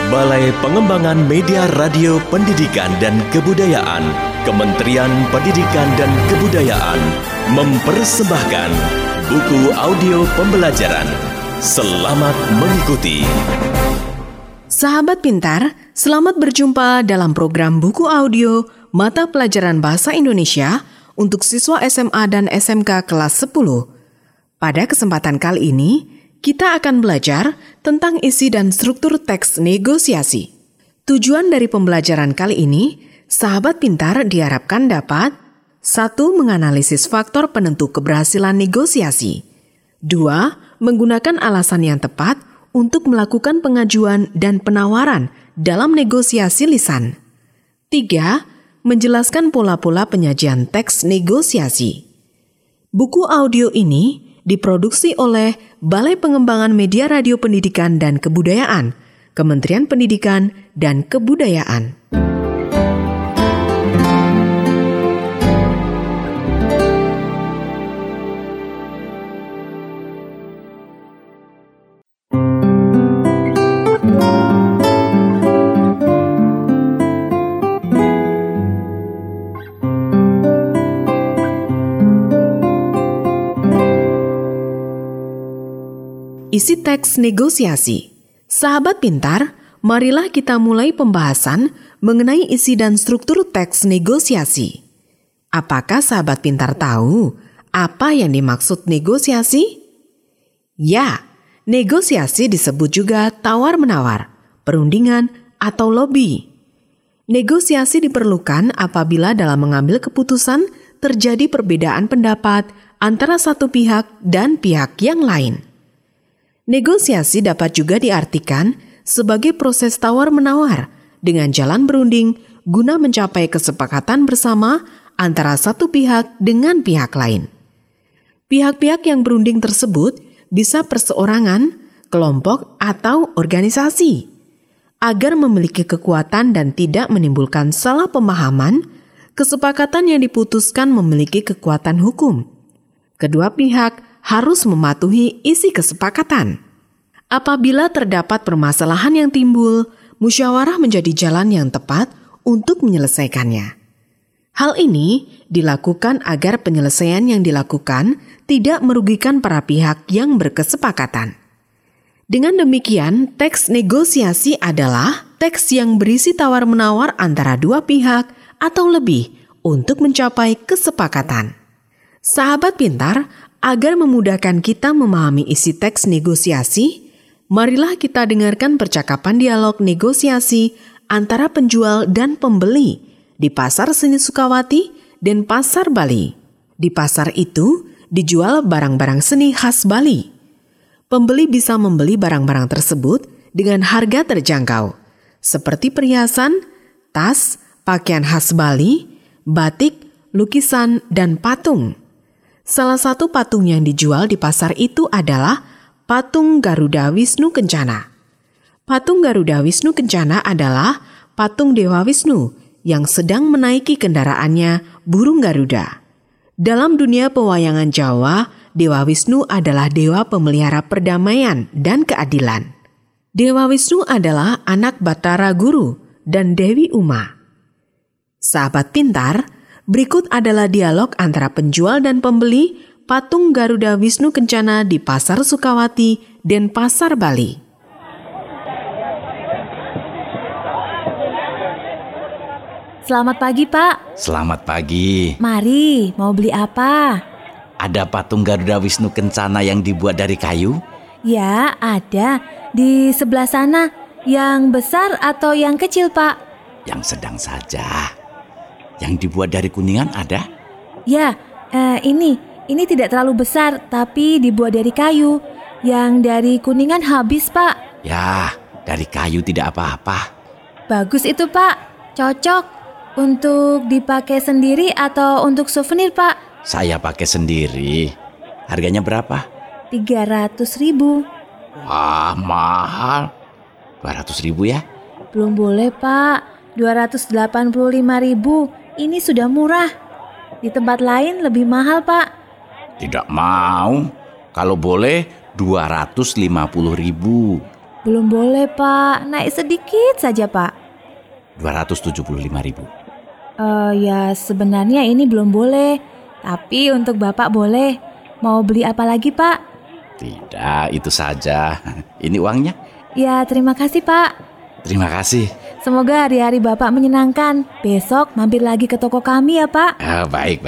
Balai Pengembangan Media Radio Pendidikan dan Kebudayaan, Kementerian Pendidikan dan Kebudayaan mempersembahkan buku audio pembelajaran. Selamat mengikuti. Sahabat pintar, selamat berjumpa dalam program buku audio Mata Pelajaran Bahasa Indonesia untuk siswa SMA dan SMK kelas 10. Pada kesempatan kali ini, kita akan belajar tentang isi dan struktur teks negosiasi. Tujuan dari pembelajaran kali ini, sahabat pintar diharapkan dapat 1. Menganalisis faktor penentu keberhasilan negosiasi. 2. Menggunakan alasan yang tepat untuk melakukan pengajuan dan penawaran dalam negosiasi lisan. 3. Menjelaskan pola-pola penyajian teks negosiasi. Buku audio ini diproduksi oleh Balai Pengembangan Media Radio Pendidikan dan Kebudayaan, Kementerian Pendidikan dan Kebudayaan. Isi teks negosiasi. Sahabat pintar, marilah kita mulai pembahasan mengenai isi dan struktur teks negosiasi. Apakah sahabat pintar tahu apa yang dimaksud negosiasi? Ya, negosiasi disebut juga tawar-menawar, perundingan, atau lobby. Negosiasi diperlukan apabila dalam mengambil keputusan terjadi perbedaan pendapat antara satu pihak dan pihak yang lain. Negosiasi dapat juga diartikan sebagai proses tawar-menawar dengan jalan berunding guna mencapai kesepakatan bersama antara satu pihak dengan pihak lain. Pihak-pihak yang berunding tersebut bisa perseorangan, kelompok, atau organisasi. Agar memiliki kekuatan dan tidak menimbulkan salah pemahaman, kesepakatan yang diputuskan memiliki kekuatan hukum. Kedua pihak harus mematuhi isi kesepakatan. Apabila terdapat permasalahan yang timbul, musyawarah menjadi jalan yang tepat untuk menyelesaikannya. Hal ini dilakukan agar penyelesaian yang dilakukan tidak merugikan para pihak yang berkesepakatan. Dengan demikian, teks negosiasi adalah teks yang berisi tawar-menawar antara dua pihak atau lebih untuk mencapai kesepakatan. Sahabat pintar, agar memudahkan kita memahami isi teks negosiasi, marilah kita dengarkan percakapan dialog negosiasi antara penjual dan pembeli di Pasar Seni Sukawati dan Pasar Bali. Di pasar itu dijual barang-barang seni khas Bali. Pembeli bisa membeli barang-barang tersebut dengan harga terjangkau, seperti perhiasan, tas, pakaian khas Bali, batik, lukisan, dan patung. Salah satu patung yang dijual di pasar itu adalah patung Garuda Wisnu Kencana. Patung Garuda Wisnu Kencana adalah patung Dewa Wisnu yang sedang menaiki kendaraannya burung Garuda. Dalam dunia pewayangan Jawa, Dewa Wisnu adalah dewa pemelihara perdamaian dan keadilan. Dewa Wisnu adalah anak Batara Guru dan Dewi Uma. Sahabat pintar, berikut adalah dialog antara penjual dan pembeli patung Garuda Wisnu Kencana di Pasar Sukawati dan Pasar Bali. Selamat pagi, Pak. Selamat pagi. Mari, mau beli apa? Ada patung Garuda Wisnu Kencana yang dibuat dari kayu? Ya, ada. Di sebelah sana. Yang besar atau yang kecil, Pak? Yang sedang saja. Yang dibuat dari kuningan ada? Ya, ini tidak terlalu besar, tapi dibuat dari kayu. Yang dari kuningan habis, Pak. Ya, dari kayu tidak apa-apa. Bagus itu, Pak. Cocok. Untuk dipakai sendiri atau untuk souvenir, Pak? Saya pakai sendiri. Harganya berapa? 300.000. Wah, mahal. 200.000 ya? Belum boleh, Pak. 285.000. Ini sudah murah. Di tempat lain lebih mahal, Pak. Tidak mau. Kalau boleh 250.000. Belum boleh, Pak. Naik sedikit saja, Pak. 275.000. Ya sebenarnya ini belum boleh. Tapi untuk Bapak boleh. Mau beli apa lagi, Pak? Tidak, itu saja. Ini uangnya. Ya, terima kasih, Pak. Terima kasih. Semoga hari-hari Bapak menyenangkan. Besok mampir lagi ke toko kami ya, Pak. Baik.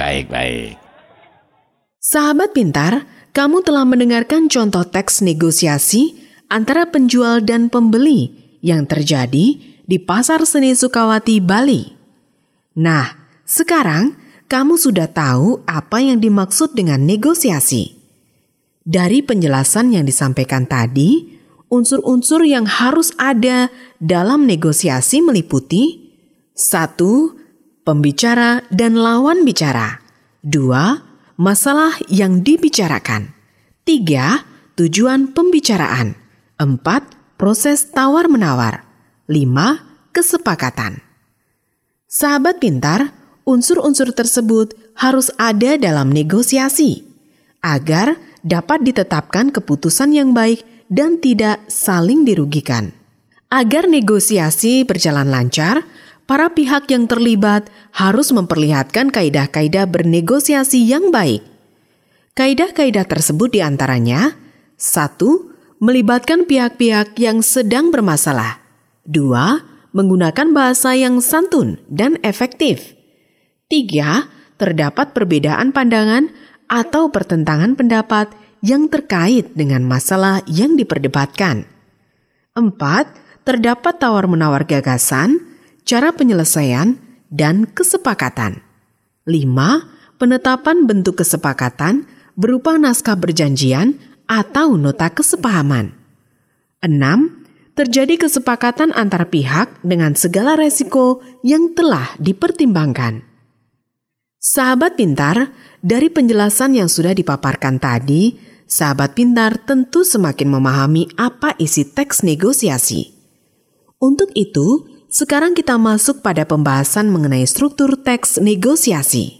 Sahabat pintar, kamu telah mendengarkan contoh teks negosiasi antara penjual dan pembeli yang terjadi di Pasar Seni Sukawati, Bali. Nah, sekarang kamu sudah tahu apa yang dimaksud dengan negosiasi. Dari penjelasan yang disampaikan tadi, unsur-unsur yang harus ada dalam negosiasi meliputi 1. Pembicara dan lawan bicara. 2. Masalah yang dibicarakan. 3. Tujuan pembicaraan. 4. Proses tawar-menawar. 5. Kesepakatan. Sahabat pintar, unsur-unsur tersebut harus ada dalam negosiasi agar dapat ditetapkan keputusan yang baik dan tidak saling dirugikan. Agar negosiasi berjalan lancar, para pihak yang terlibat harus memperlihatkan kaidah-kaidah bernegosiasi yang baik. Kaidah-kaidah tersebut diantaranya: 1. Melibatkan pihak-pihak yang sedang bermasalah. 2. Menggunakan bahasa yang santun dan efektif. 3. Terdapat perbedaan pandangan atau pertentangan pendapat yang terkait dengan masalah yang diperdebatkan. 4. Terdapat tawar-menawar gagasan, cara penyelesaian, dan kesepakatan. 5. Penetapan bentuk kesepakatan berupa naskah perjanjian atau nota kesepahaman. 6. Terjadi kesepakatan antar pihak dengan segala resiko yang telah dipertimbangkan. Sahabat pintar, dari penjelasan yang sudah dipaparkan tadi, sahabat pintar tentu semakin memahami apa isi teks negosiasi. Untuk itu, sekarang kita masuk pada pembahasan mengenai struktur teks negosiasi.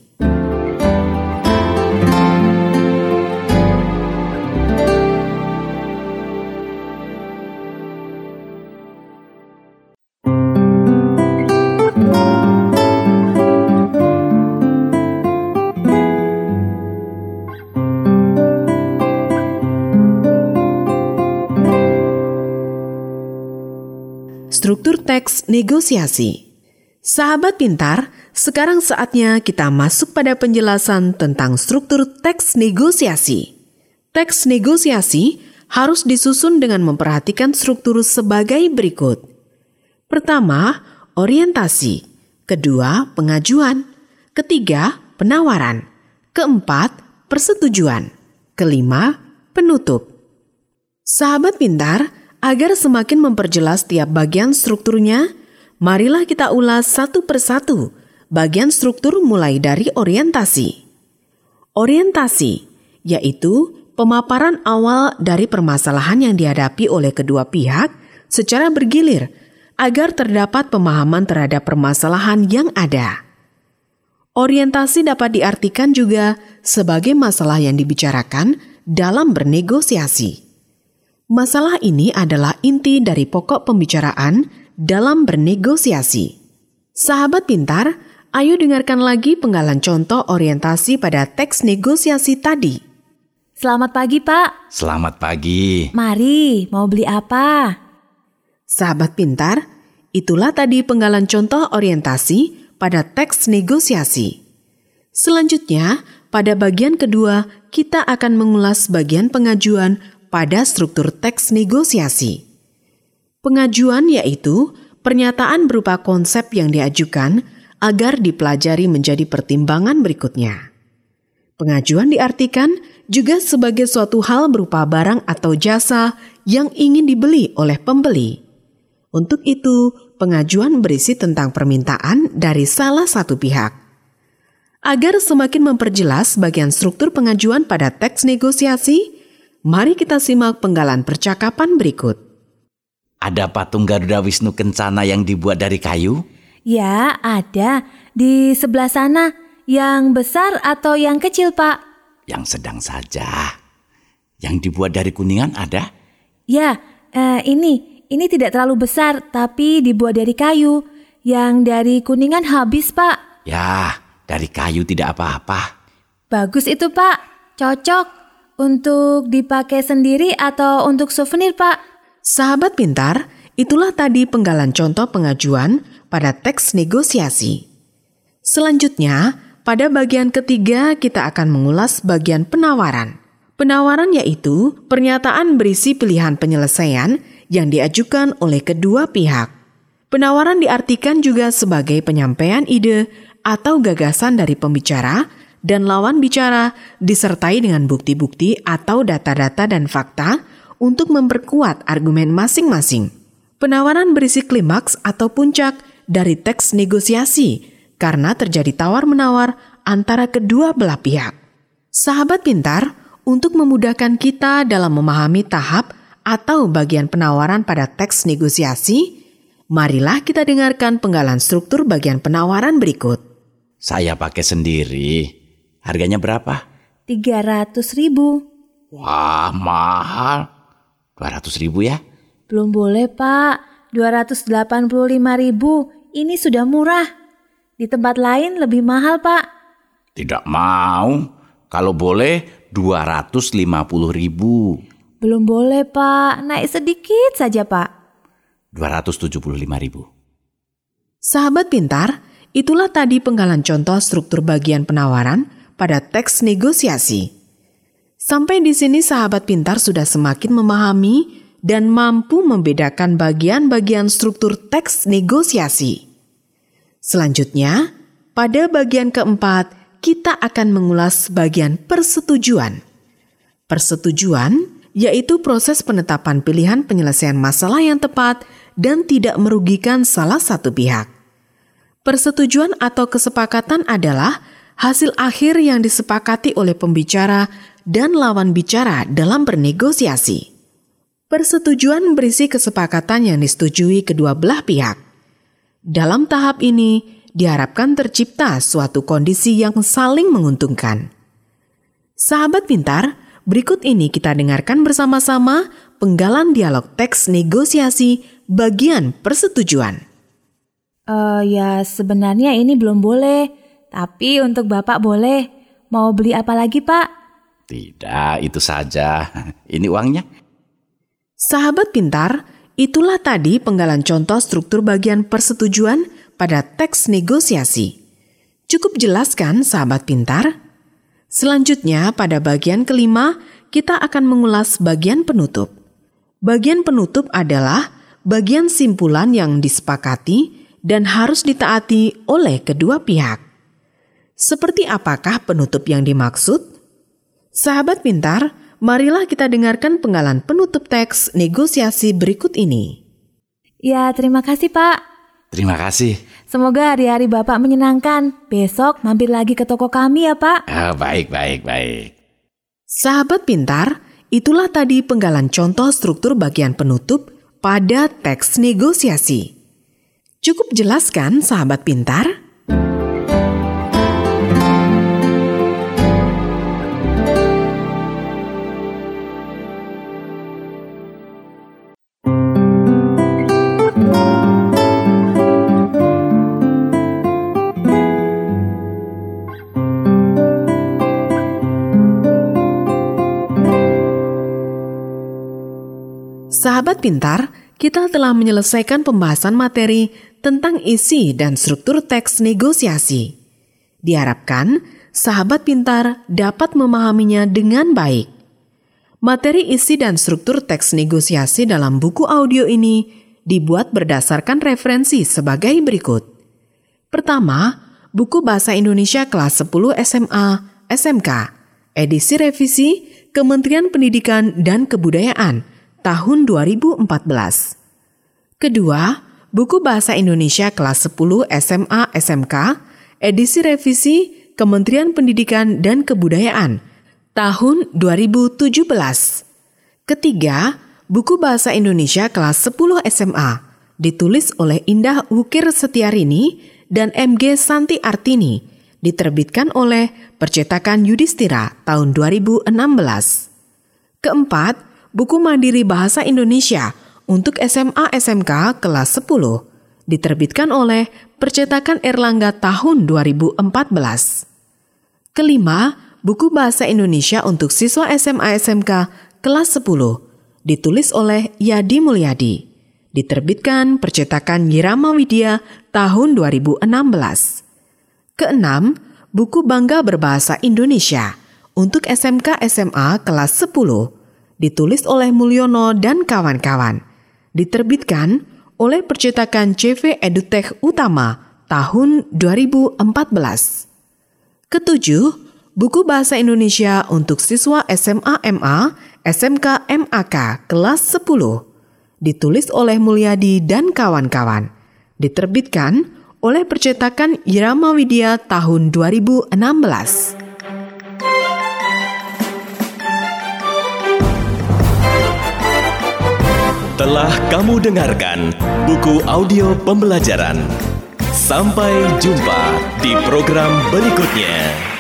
Struktur teks negosiasi. Sahabat pintar, sekarang saatnya kita masuk pada penjelasan tentang struktur teks negosiasi. Teks negosiasi harus disusun dengan memperhatikan struktur sebagai berikut. Pertama, orientasi. Kedua, pengajuan. Ketiga, penawaran. Keempat, persetujuan. Kelima, penutup. Sahabat pintar, agar semakin memperjelas tiap bagian strukturnya, marilah kita ulas satu persatu bagian struktur mulai dari orientasi. Orientasi, yaitu pemaparan awal dari permasalahan yang dihadapi oleh kedua pihak secara bergilir agar terdapat pemahaman terhadap permasalahan yang ada. Orientasi dapat diartikan juga sebagai masalah yang dibicarakan dalam bernegosiasi. Masalah ini adalah inti dari pokok pembicaraan dalam bernegosiasi. Sahabat pintar, ayo dengarkan lagi penggalan contoh orientasi pada teks negosiasi tadi. Selamat pagi, Pak. Selamat pagi. Mari, mau beli apa? Sahabat pintar, itulah tadi penggalan contoh orientasi pada teks negosiasi. Selanjutnya, pada bagian kedua, kita akan mengulas bagian pengajuan pada struktur teks negosiasi. Pengajuan yaitu pernyataan berupa konsep yang diajukan agar dipelajari menjadi pertimbangan berikutnya. Pengajuan diartikan juga sebagai suatu hal berupa barang atau jasa yang ingin dibeli oleh pembeli. Untuk itu, pengajuan berisi tentang permintaan dari salah satu pihak. Agar semakin memperjelas bagian struktur pengajuan pada teks negosiasi, mari kita simak penggalan percakapan berikut. Ada patung Garuda Wisnu Kencana yang dibuat dari kayu? Ya, ada. Di sebelah sana. Yang besar atau yang kecil, Pak? Yang sedang saja. Yang dibuat dari kuningan ada? Ya, Ini tidak terlalu besar, tapi dibuat dari kayu. Yang dari Kuningan habis, Pak. Ya, dari kayu tidak apa-apa. Bagus itu, Pak. Cocok. Untuk dipakai sendiri atau untuk souvenir, Pak? Sahabat pintar, itulah tadi penggalan contoh pengajuan pada teks negosiasi. Selanjutnya, pada bagian ketiga kita akan mengulas bagian penawaran. Penawaran yaitu pernyataan berisi pilihan penyelesaian yang diajukan oleh kedua pihak. Penawaran diartikan juga sebagai penyampaian ide atau gagasan dari pembicara dan lawan bicara disertai dengan bukti-bukti atau data-data dan fakta untuk memperkuat argumen masing-masing. Penawaran berisi klimaks atau puncak dari teks negosiasi karena terjadi tawar-menawar antara kedua belah pihak. Sahabat pintar, untuk memudahkan kita dalam memahami tahap atau bagian penawaran pada teks negosiasi, marilah kita dengarkan penggalan struktur bagian penawaran berikut. Saya pakai sendiri. Harganya berapa? 300.000. Wah, mahal. 200.000 ya? Belum boleh, Pak. 285.000. Ini sudah murah. Di tempat lain lebih mahal, Pak. Tidak mau. Kalau boleh 250.000. Belum boleh, Pak. Naik sedikit saja, Pak. 275.000. Sahabat pintar, itulah tadi penggalan contoh struktur bagian penawaran pada teks negosiasi. Sampai di sini sahabat pintar sudah semakin memahami dan mampu membedakan bagian-bagian struktur teks negosiasi. Selanjutnya, pada bagian keempat, kita akan mengulas bagian persetujuan. Persetujuan yaitu proses penetapan pilihan penyelesaian masalah yang tepat dan tidak merugikan salah satu pihak. Persetujuan atau kesepakatan adalah hasil akhir yang disepakati oleh pembicara dan lawan bicara dalam bernegosiasi. Persetujuan berisi kesepakatan yang disetujui kedua belah pihak. Dalam tahap ini, diharapkan tercipta suatu kondisi yang saling menguntungkan. Sahabat pintar, berikut ini kita dengarkan bersama-sama penggalan dialog teks negosiasi bagian persetujuan. Ya sebenarnya ini belum boleh, tapi untuk Bapak boleh. Mau beli apa lagi, Pak? Tidak, itu saja. Ini uangnya. Sahabat pintar, itulah tadi penggalan contoh struktur bagian persetujuan pada teks negosiasi. Cukup jelas kan, sahabat pintar? Selanjutnya, pada bagian kelima, kita akan mengulas bagian penutup. Bagian penutup adalah bagian simpulan yang disepakati dan harus ditaati oleh kedua pihak. Seperti apakah penutup yang dimaksud? Sahabat pintar, marilah kita dengarkan penggalan penutup teks negosiasi berikut ini. Ya, terima kasih, Pak. Terima kasih. Semoga hari-hari Bapak menyenangkan. Besok mampir lagi ke toko kami ya, Pak. Baik. Sahabat pintar, itulah tadi penggalan contoh struktur bagian penutup pada teks negosiasi. Cukup jelas kan, sahabat pintar? Sahabat pintar, kita telah menyelesaikan pembahasan materi tentang isi dan struktur teks negosiasi. Diharapkan, sahabat pintar dapat memahaminya dengan baik. Materi isi dan struktur teks negosiasi dalam buku audio ini dibuat berdasarkan referensi sebagai berikut. Pertama, buku Bahasa Indonesia kelas 10 SMA, SMK, edisi revisi Kementerian Pendidikan dan Kebudayaan, tahun 2014. Kedua, buku Bahasa Indonesia kelas 10 SMA SMK, edisi revisi Kementerian Pendidikan dan Kebudayaan, tahun 2017. Ketiga, buku Bahasa Indonesia kelas 10 SMA, ditulis oleh Indah Wukir Setiarini dan MG Santi Artini, diterbitkan oleh Percetakan Yudhistira tahun 2016. Keempat, buku Mandiri Bahasa Indonesia untuk SMA SMK kelas 10, diterbitkan oleh Percetakan Erlangga tahun 2014. Kelima, buku Bahasa Indonesia untuk siswa SMA SMK kelas 10, ditulis oleh Yadi Mulyadi, diterbitkan Percetakan Irama Widya tahun 2016. Keenam, buku Bangga Berbahasa Indonesia untuk SMK SMA kelas 10, ditulis oleh Mulyono dan kawan-kawan, diterbitkan oleh Percetakan CV EduTech Utama tahun 2014. Ketujuh, buku Bahasa Indonesia untuk siswa SMA MA, SMK MAK kelas 10, ditulis oleh Mulyadi dan kawan-kawan, diterbitkan oleh Percetakan Irama Widya tahun 2016. Telah kamu dengarkan buku audio pembelajaran. Sampai jumpa di program berikutnya.